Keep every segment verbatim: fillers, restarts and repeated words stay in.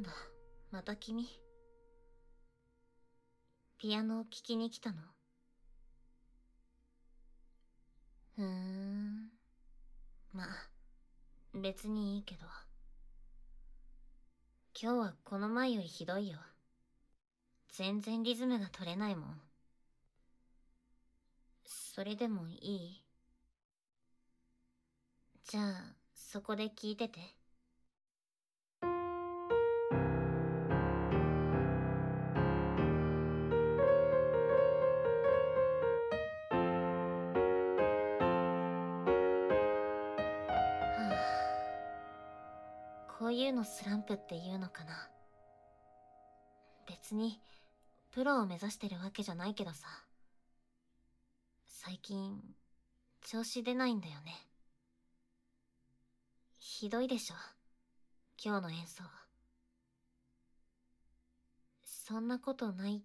だ、また君。ピアノを聴きに来たの？ふーん。まあ、別にいいけど。今日はこの前よりひどいよ。全然リズムが取れないもん。それでもいい？じゃあ、そこで聞いてて。はあ、こういうのスランプっていうのかな。別にプロを目指してるわけじゃないけどさ、最近調子出ないんだよね。ひどいでしょ、今日の演奏。そんなことないって。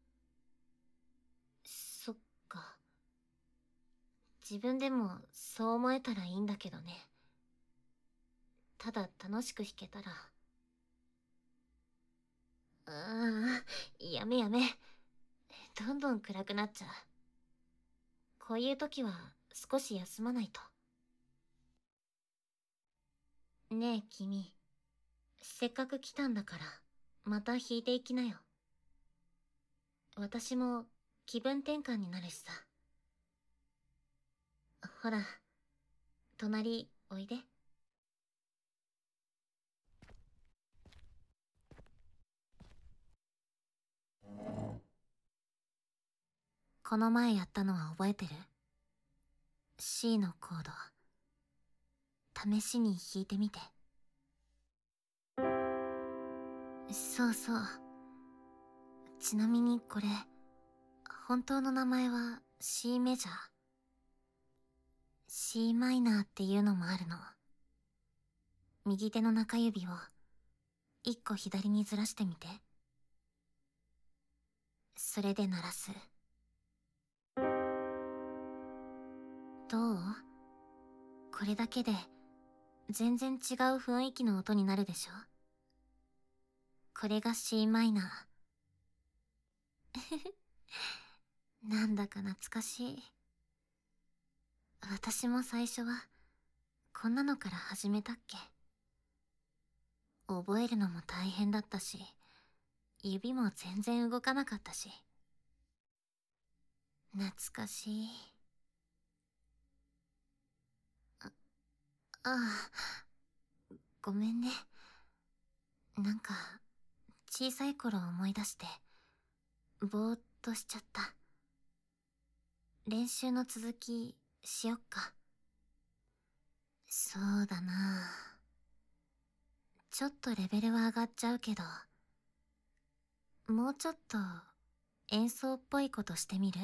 そっか、自分でもそう思えたらいいんだけどね。ただ楽しく弾けたら。ああ、やめやめ。どんどん暗くなっちゃう。こういう時は少し休まないと。ねえ君、せっかく来たんだからまた弾いていきなよ。私も気分転換になるしさ。ほら、隣おいで。この前やったのは覚えてる？ C のコード試しに弾いてみて。そうそう。ちなみにこれ本当の名前は C メジャー。 C マイナーっていうのもあるの。右手の中指を一個左にずらしてみて。それで鳴らす。どう？これだけで全然違う雰囲気の音になるでしょ？これが C マイナー。なんだか懐かしい。私も最初はこんなのから始めたっけ。覚えるのも大変だったし、指も全然動かなかったし。懐かしい。あ、ああ、ごめんね。なんか小さい頃思い出してぼーっとしちゃった。練習の続きしよっか。そうだな、ちょっとレベルは上がっちゃうけど、もうちょっと演奏っぽいことしてみる？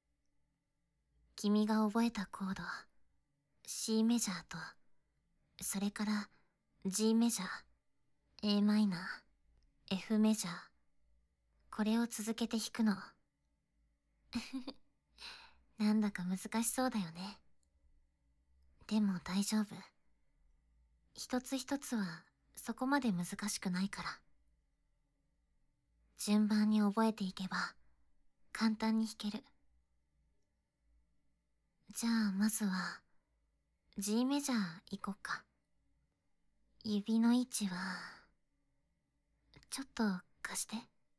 君が覚えたコード C メジャーと、それから G メジャー、 A マイナー、 F メジャー、これを続けて弾くの。なんだか難しそうだよね。でも大丈夫。一つ一つはそこまで難しくないから。順番に覚えていけば簡単に弾ける。じゃあまずは G メジャー行こっか。指の位置はちょっと貸して。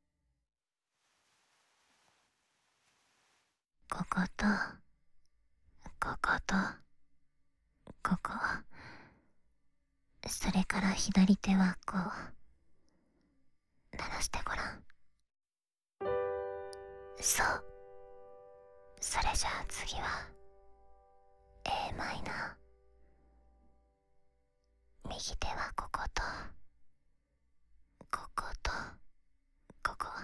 こことこことここ、それから左手はこう鳴らしてごらん。そう。それじゃあ次は A マイナー。右手はこことこことここ、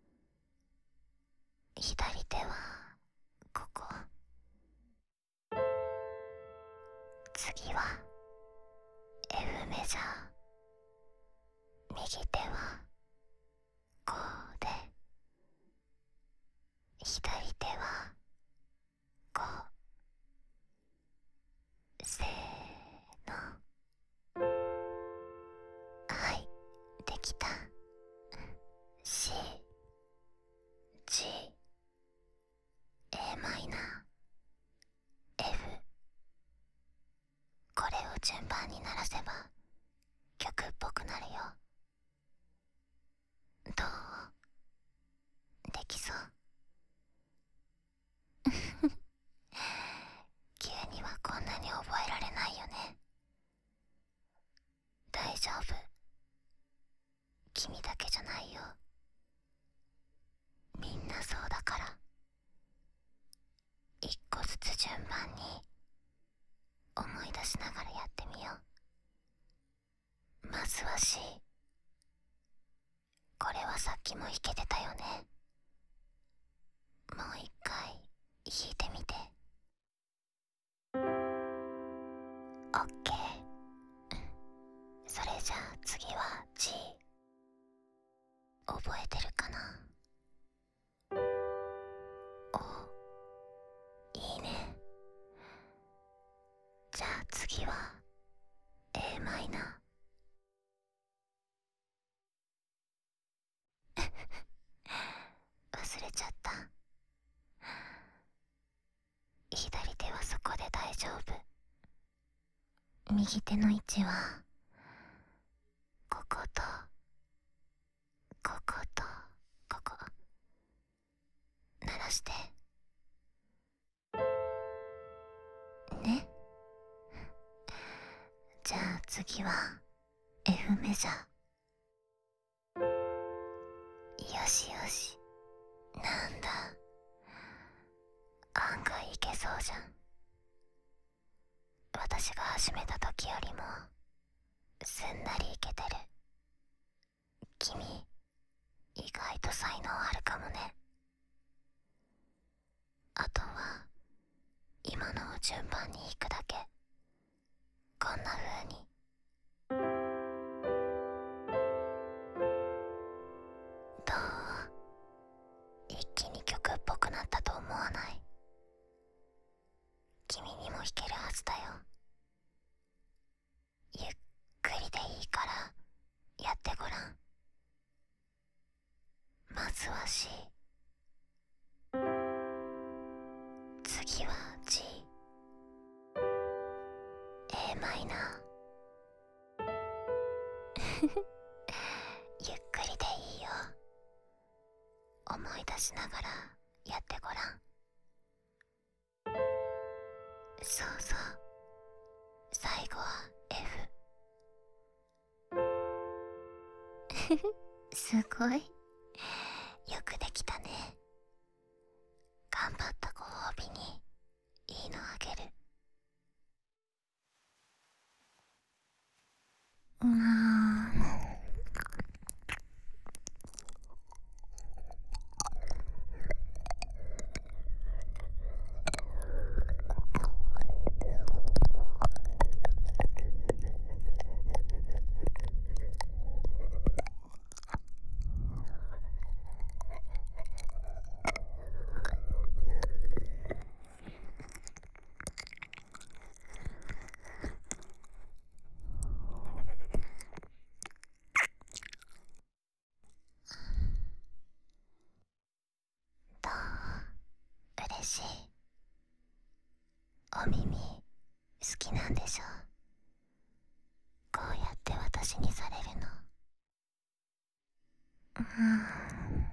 左手はここ。次は F メジャー。右手はこうで、左手はこう。せーの。はい、できた。 C、 G、 A マイナー、 F。 これを順番に鳴らせば曲っぽくなるよ。どう？できそう？急にはこんなに覚えられないよね。大丈夫。君だけじゃないよ。みんなそうだから。一個ずつ順番に思い出しながらやってみよう。まずは C。 これはさっきも弾けてたよね。もう一回弾いてみて。 OK。 それじゃあ次は G。 覚えてるかな？お、いいね。じゃあ次は A マイナー。忘れちゃった。左手はそこで大丈夫。右手の位置はこことこことここ。鳴らしてね。じゃあ次は F メジャー。よしよし。なんだ、案外いけそうじゃん。私が始めた時よりもすんなりいけてる。君意外と才能あるかもね。あとは今のを順番に弾くだけ。こんな風に。どう？一気に曲っぽくなったと思わない？君にも弾けるはずだよ。ゆっくりでいいからやってごらん。まずは C。 次は G、 A マイナー。ゆっくりでいいよ。思い出しながらやってごらん。そうそう、最後は F。 すごいよくできたね。頑張ったご褒美にいいのあげる。うーん。どう？嬉しい？お耳好きなんでしょ？こうやって私にされるの。うーん。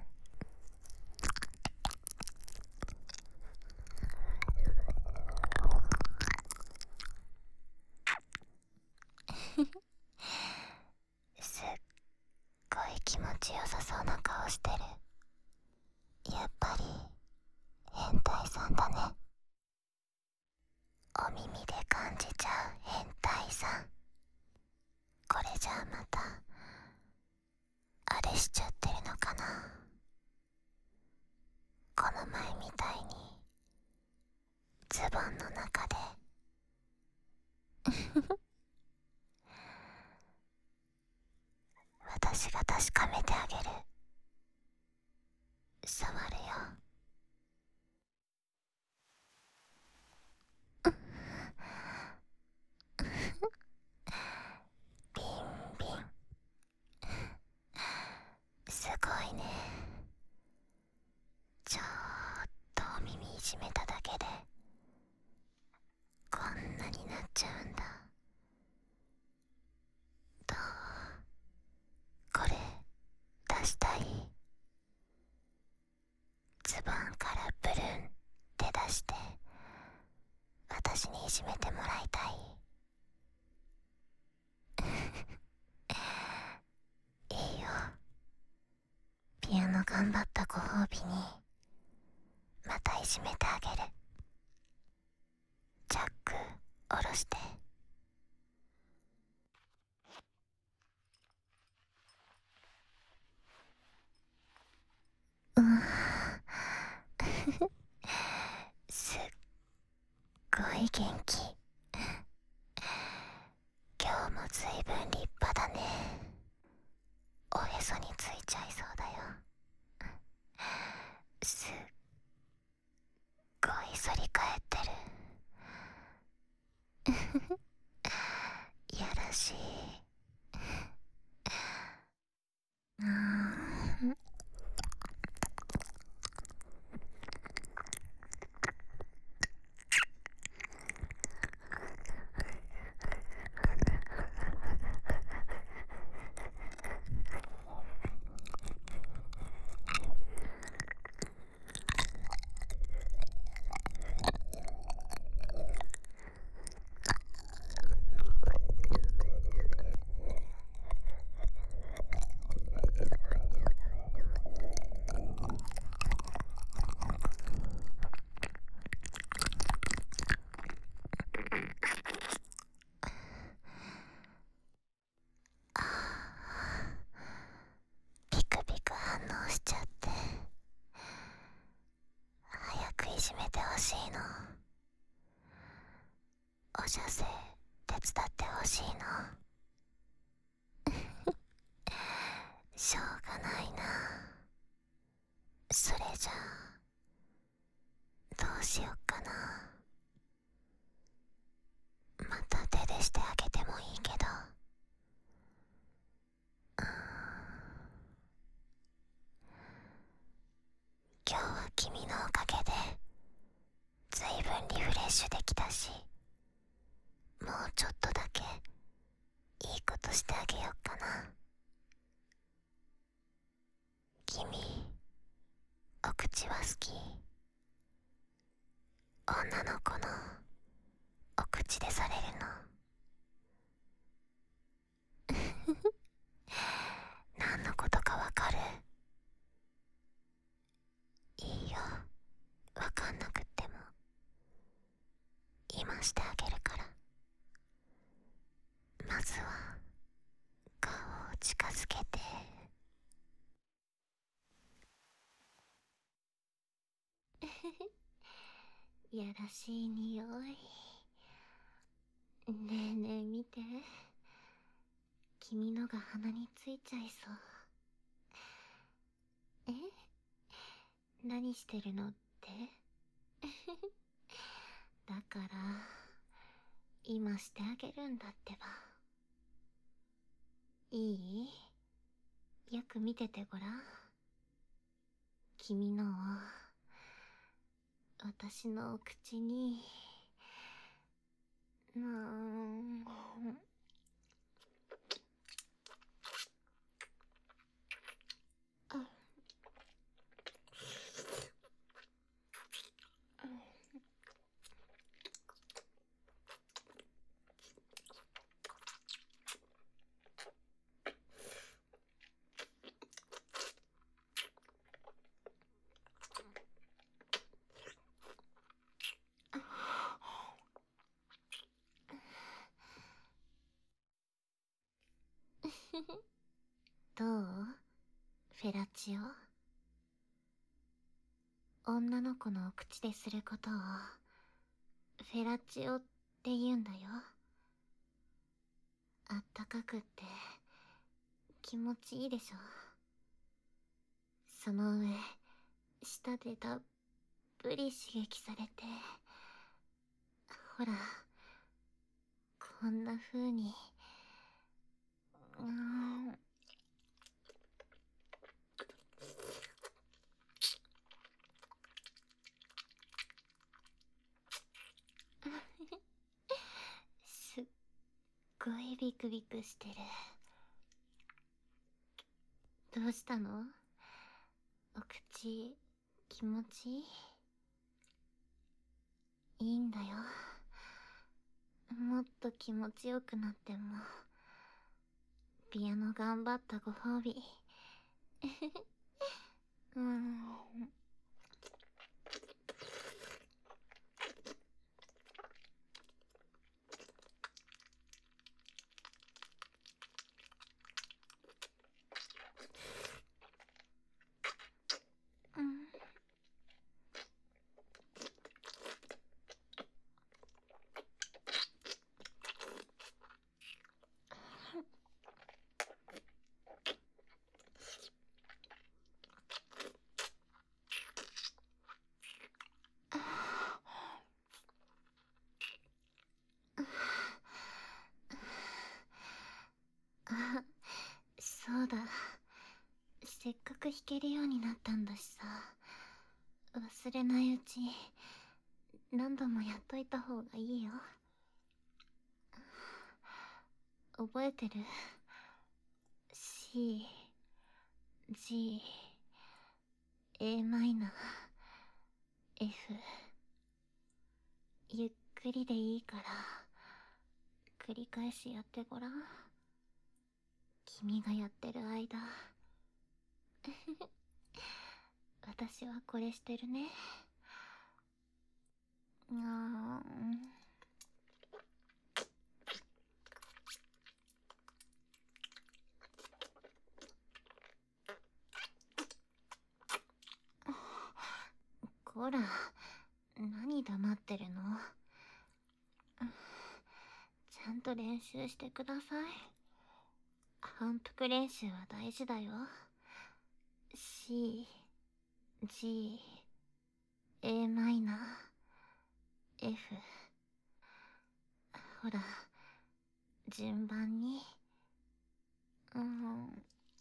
すっごい気持ちよさそうな顔してる。やっぱり変態さんだね。お耳で感じちゃう変態さん。これじゃあまたあれしちゃってるのかな。この前みたいにズボンの中で私が確かめてあげる。触るよ。ビンビン。 私にいじめてもらいたい？いいよ。ピアノ頑張ったご褒美にまたいじめてあげる。ジャック下ろして。うん。すっごい元気。今日もずいぶん立派だね。おへそについちゃいそうだよ。すっごい反り返ってる。いやらしい。うーん。ピクピク反応しちゃって、早くいじめてほしいの。お射精手伝ってほしいの。しょうがないな。それじゃあどうしよっかな。また手でしてあげてもいいけど。うーん。今日は君のおかげでずいぶんリフレッシュできたし、もうちょっとだけいいことしてあげよっかな。君、お口は好き？女の子のお口でされるの。何のことかわかる？いいよ、わかんなくっても今してあげるから。まずは顔を近づけて。 やらしい匂い。ねえねえ見て、君のが鼻についちゃいそう。え、何してるのって？だから今してあげるんだってば。いい？よく見ててごらん。君のを私のお口に。うーん。どう？フェラチオ。女の子のお口ですることをフェラチオって言うんだよ。あったかくって気持ちいいでしょ。その上舌でたっぷり刺激されて、ほらこんな風に。うーん。すっごいビクビクしてる。どうしたの？お口気持ちいい？いいんだよ。 っと気持ちよくなっても、ピアノ頑張ったご褒美。うーん。うん。あ、そうだ。せっかく弾けるようになったんだしさ、忘れないうち何度もやっといた方がいいよ。覚えてる？ C、G、A マイナー、F。ゆっくりでいいから繰り返しやってごらん。君がやってる間私はこれしてるね。あーこら、何黙ってるの？ちゃんと練習してください。反復練習は大事だよ。C、G、A マイナー、F。ほら、順番に。うん。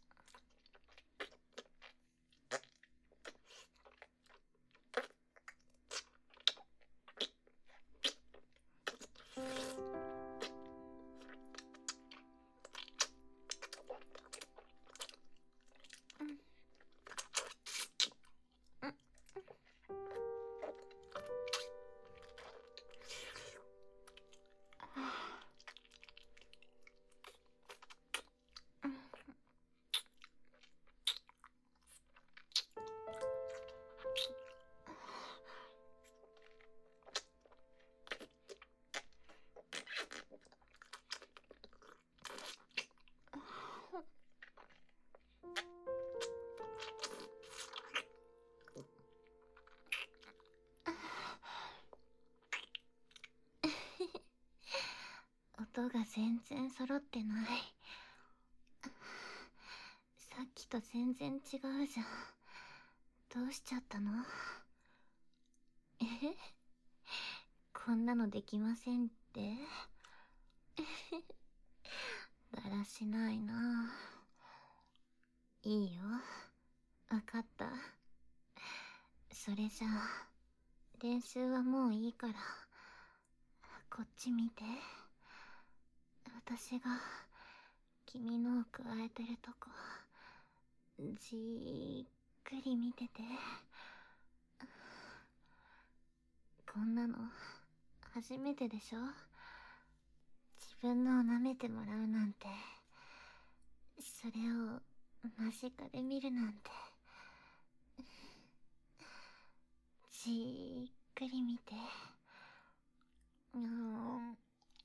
音が全然揃ってない。さっきと全然違うじゃん。どうしちゃったの？え？こんなのできませんって？だらしないな。いいよ。わかった。それじゃあ、練習はもういいから、こっち見て。私が君のを加えてるとこ、じーっくり見てて。こんなの初めてでしょ？自分のを舐めてもらうなんて、それを間近で見るなんて。じーっくり見て。うーん。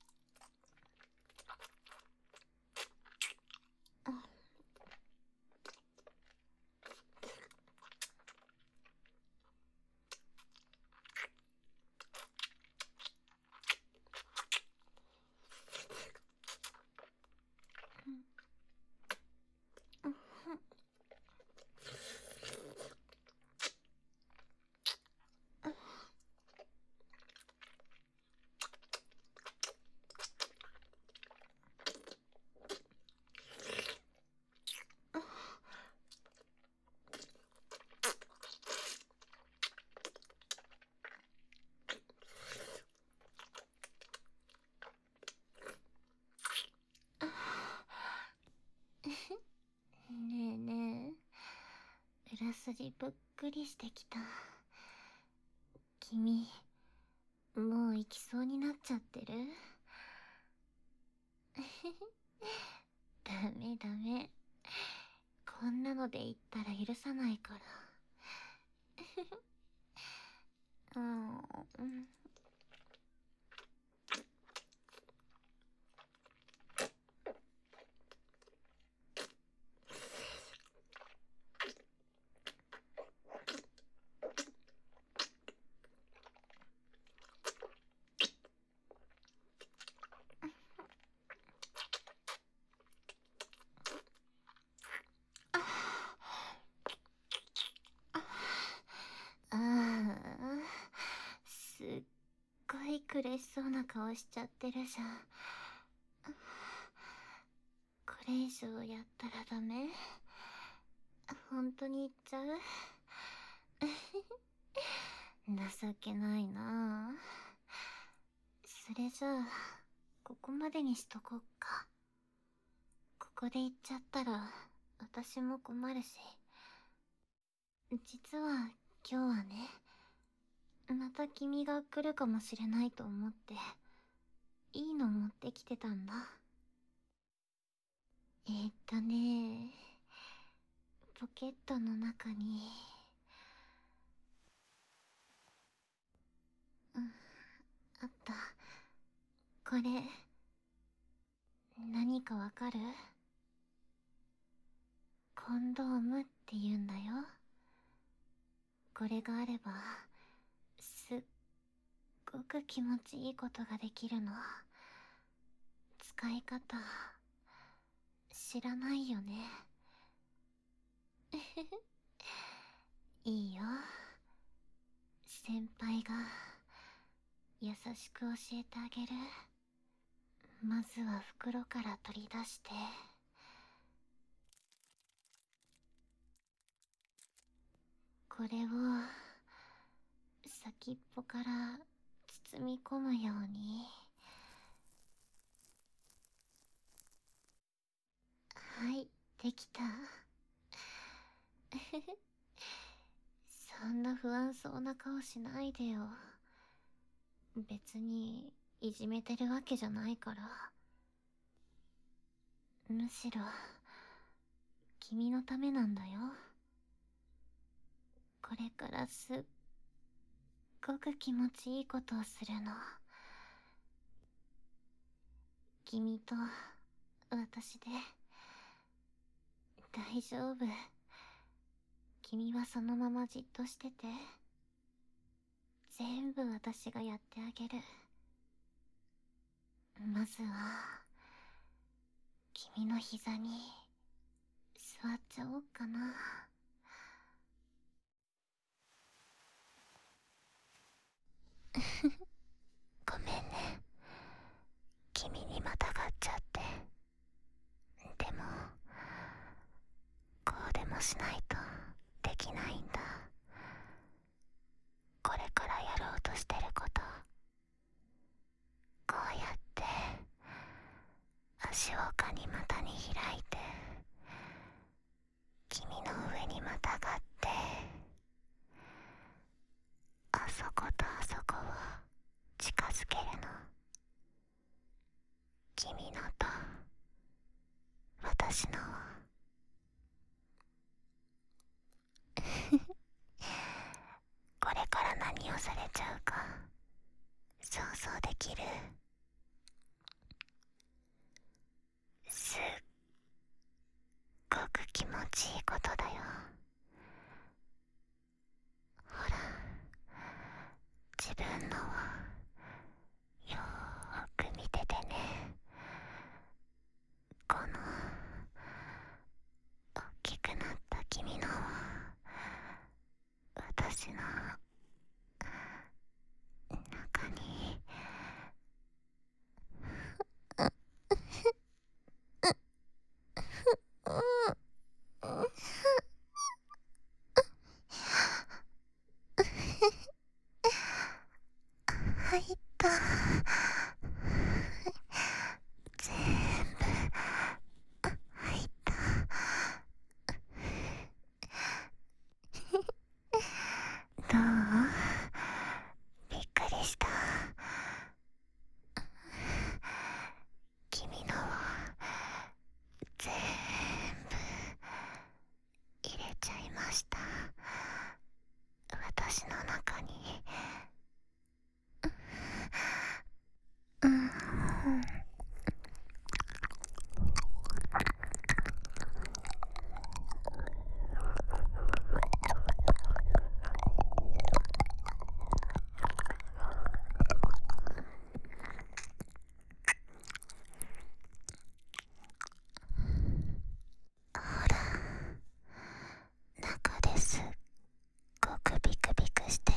ねえねえ、裏筋ぷっくりしてきた。君、もう行きそうになっちゃってる？ メダメ。こんなので言ったら許さないから。うん。ああ、すっごい苦しそうな顔しちゃってるじゃん。これ以上やったらダメ？本当に言っちゃう？情けないなあ。それじゃあここまでにしとこっか。ここで言っちゃったら私も困るし。実は今日はね、また君が来るかもしれないと思っていいの持ってきてたんだ。えー、っとね、ポケットの中に、うん、あった。これ何かわかる？コンドームって言うんだよ。これがあればすっごく気持ちいいことができるの。使い方知らないよね。いいよ、先輩が優しく教えてあげる。まずは袋から取り出して、これを先っぽから包み込むように。はい、できた。そんな不安そうな顔しないでよ。別にいじめてるわけじゃないから。むしろ君のためなんだよ。これからすっごく気持ちいいことをするの。君と私で。大丈夫。君はそのままじっとしてて。全部私がやってあげる。まずは君の膝に座っちゃおうかな。 ごめんね、君にまたがっちゃって。でもこうでもしないとできないんだ。これからやろうとしてること、こうやって足をガニ股に開いて君の上にまたがって、あそことあそこを近づけるの。君のと私のを。これから何をされちゃうか想像できる？すっごく気持ちいいことだよ。ほら、自分のをよーく見ててね。この大きくなった君のを私の中にほら、中ですっごくビクビクしてる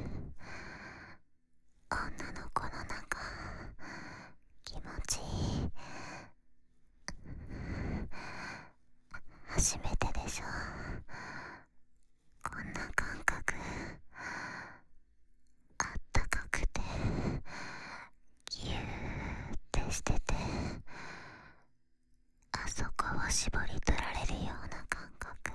女の子の中、気持ちいい。初めてでしょ、こんな感覚。あったかくてギューってしてて、あそこを絞り取られるような感覚。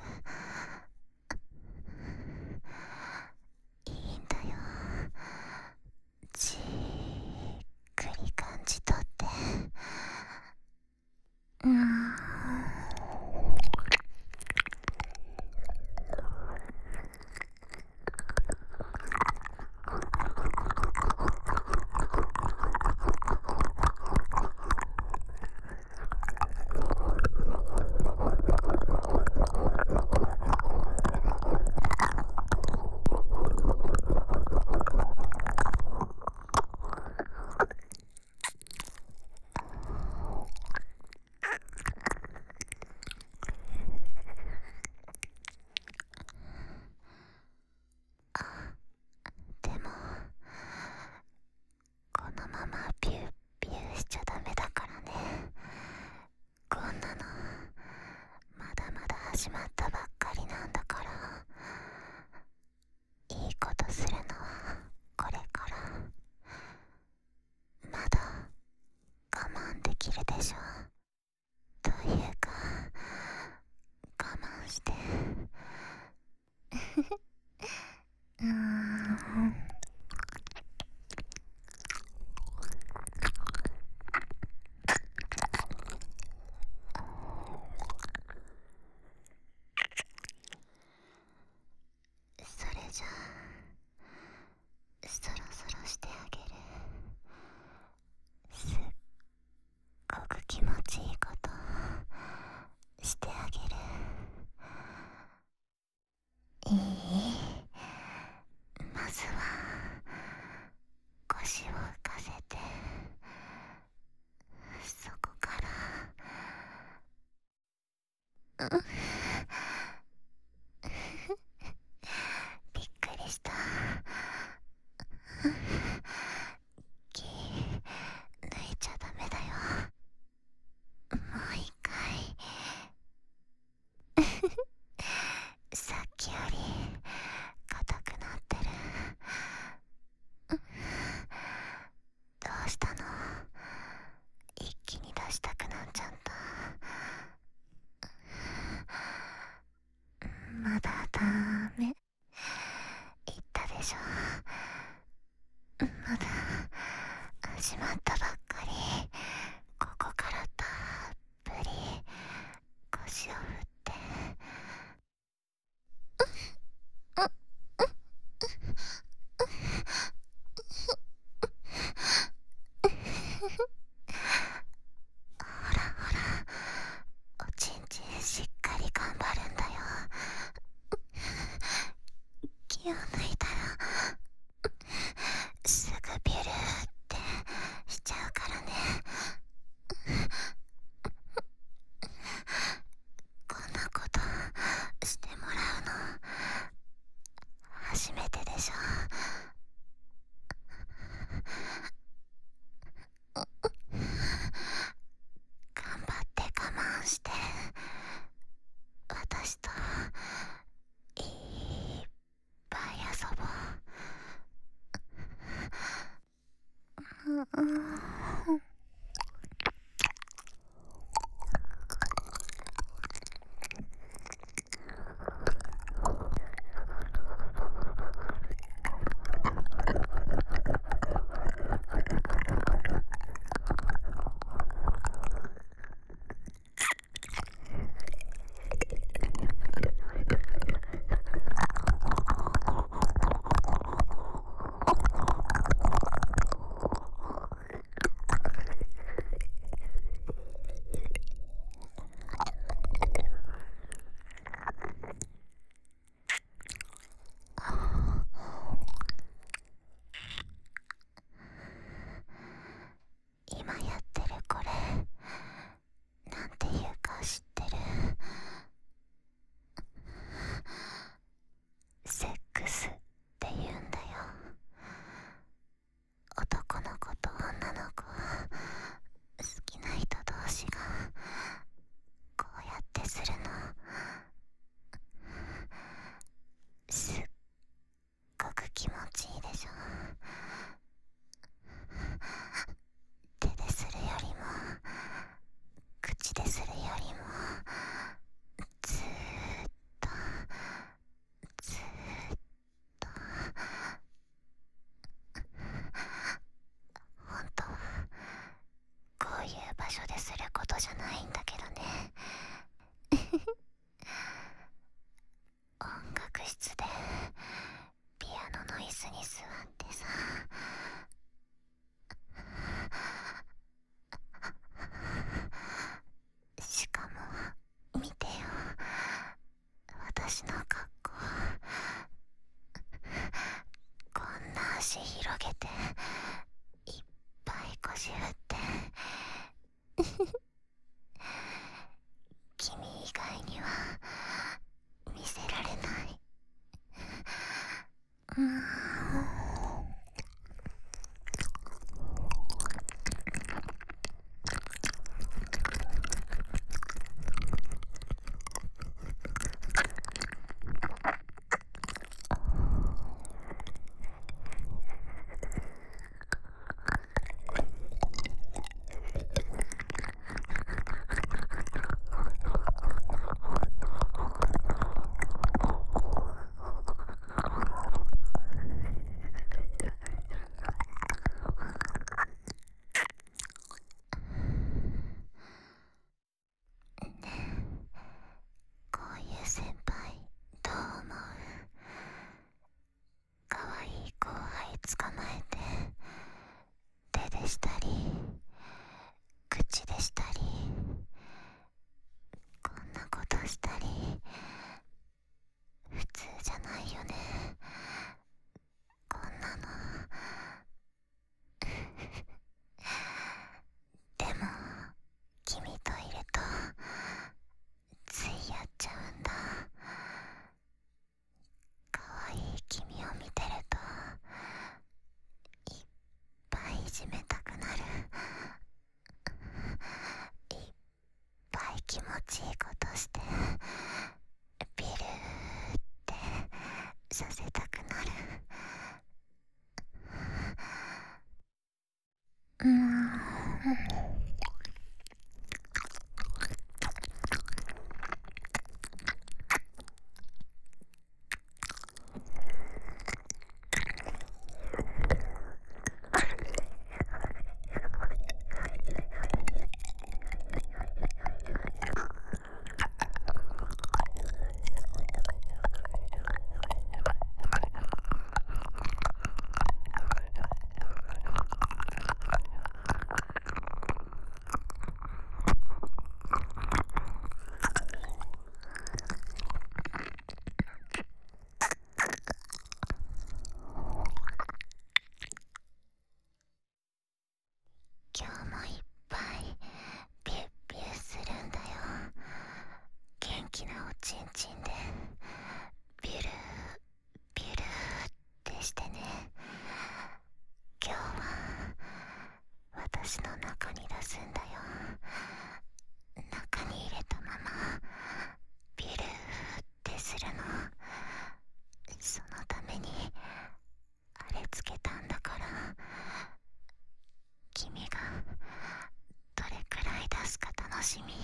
いいんだよ、じっくり感じ取って。うーん。でもこのままピューピューしちゃダメだからね。こんなのまだまだ始まったばっかりなんだから。いいことするのはこれから。まだ我慢できるでしょ。というか我慢してうーん。それじゃあそろそろしてあげる。すっごく気持ちいいことしてあげる。いい？まずは腰を浮かせて、そこからうっびっくりした。気抜いちゃダメだよ。もう一回さっきより硬くなってる。どうしたの？一気に出したくなっちゃった。まだダメ言ったでしょ。まだ始まったばっかり。ここからたっぷり腰を振ってほらほら、おちんちんしっかり頑張るんだよ。気を抜いたらすぐビュルーってしちゃうからね。こんなことしてもらうの初めてでしょ。頑張って我慢して私といっぱい遊じゃないんだけどね。音楽室でピアノの椅子に座ってさ、しかも見てよ、私の格好。こんな足広げていっぱい腰振って君以外には見せられない。うーん。こういう先輩どう思う？かわいい後輩捕まえて手でしたり口でしたりこんなことしたり普通じゃないよね、こんなの。でも君といるとついやっちゃうんだ。かわいい君を見てるといっぱいいじめたくなる。いっぱい気持ちいいことしてビルーってさせたくなる。うーん。今日もいっぱいビュッビュッするんだよ。元気なおちんちんでビュルービュルーってしてね。今日は私の中に出すんだよ。中に入れたままビュルーってするの。そのためにあれつけたんだから、君がどれくらい出すか楽しみ。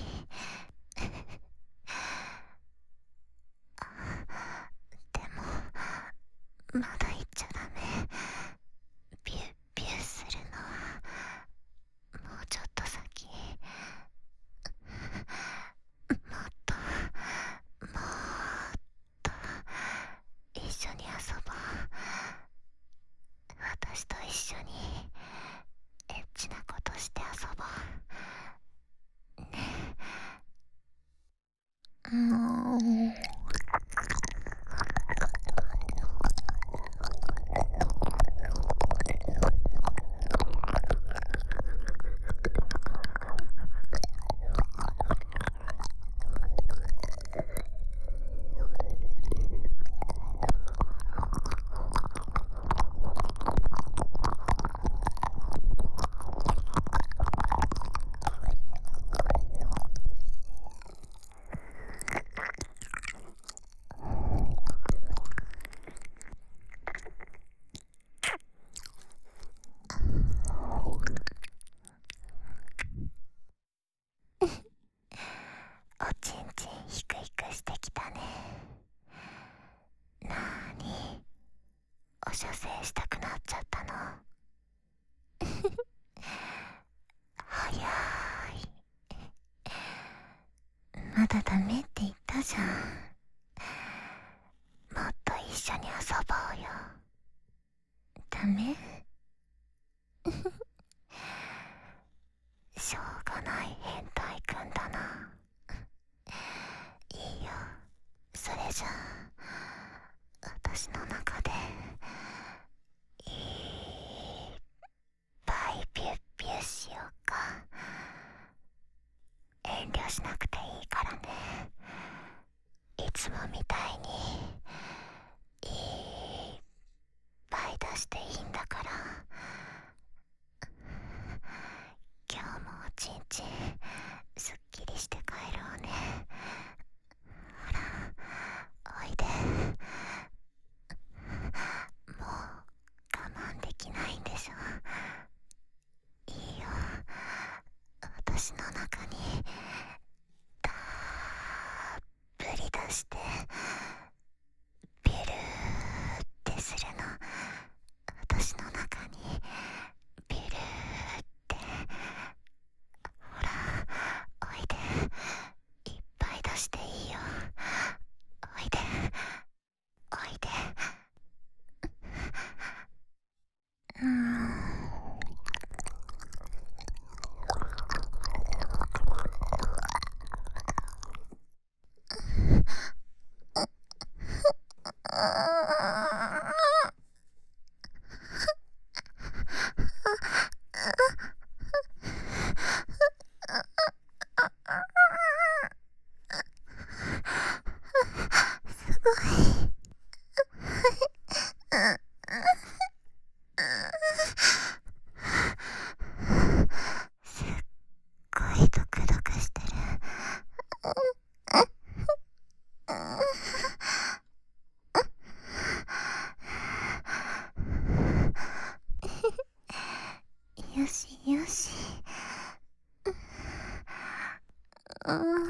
あ、でもまだ言っちゃダメ。ビュッビュッするのはもうちょっと先。もっともっと一緒に遊ぼう。私と一緒にエッチなことして遊ぼうね。うーん。 だダメって言ったじゃん。もっと一緒に遊ぼうよ。ダメ？しょうがない変態くんだな。いいよ、それじゃあ私の中でいっぱいピュッピュしようか。遠慮しなくていいからね。いつもみたいにいっぱい出していいんだから。今日もおちんちんすっきりして帰ろうね。ほら、おいで。もう我慢できないんでしょ。いいよ、私の中にたっぷり出してビュルーってするの。私の中にビュルーってほら、おいで。いっぱい出していいよ。おいで、おいで。うーん。すっごいドクドクしてる。よしよし。うん。